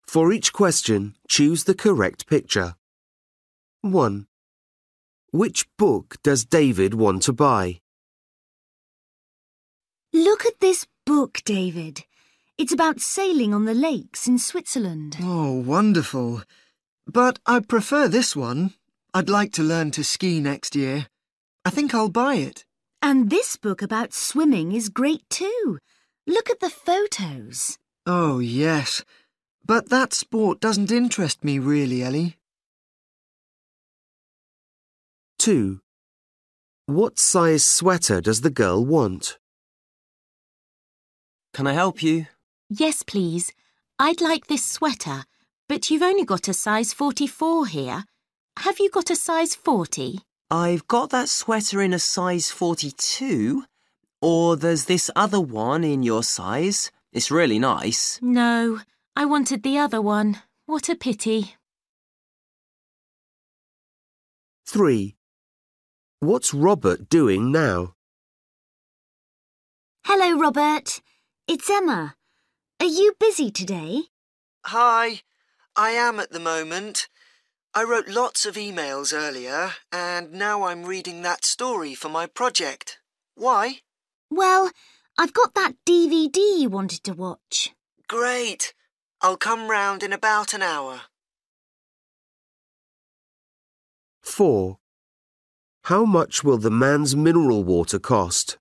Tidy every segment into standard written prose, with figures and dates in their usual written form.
For each question, choose the correct picture. 1. Which book does David want to buy? Look at this book, David. It's about sailing on the lakes in Switzerland. Oh, wonderful. But I prefer this one. I'd like to learn to ski next year. I think I'll buy it. And this book about swimming is great too. Look at the photos. Oh, yes. But that sport doesn't interest me really, Ellie. 2. What size sweater does the girl want? Can I help you? Yes, please. I'd like this sweater, but you've only got a size 44 here. Have you got a size 40? I've got that sweater in a size 42. Or there's this other one in your size. It's really nice. No, I wanted the other one. What a pity. 3. What's Robert doing now? Hello, Robert. It's Emma. Are you busy today? Hi. I am at the moment. I wrote lots of emails earlier, and now I'm reading that story for my project. Why? Well, I've got that DVD you wanted to watch. Great. I'll come round in about an hour. 4. How much will the man's mineral water cost?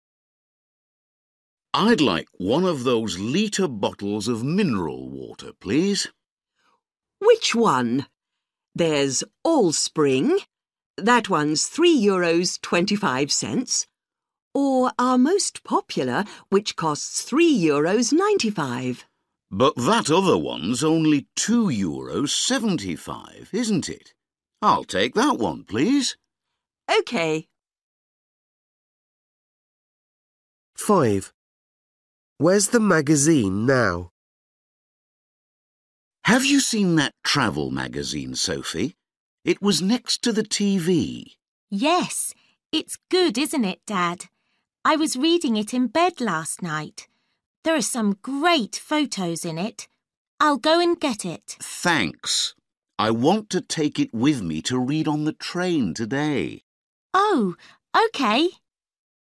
I'd like one of those litre bottles of mineral water, please. Which one? There's Allspring. That one's €3.25. Or our most popular, which costs €3.95. But that other one's only €2.75, isn't it? I'll take that one, please. OK. 5. Where's the magazine now? Have you seen that travel magazine, Sophie? It was next to the TV. Yes, it's good, isn't it, Dad? I was reading it in bed last night. There are some great photos in it. I'll go and get it. Thanks. I want to take it with me to read on the train today. Oh, OK.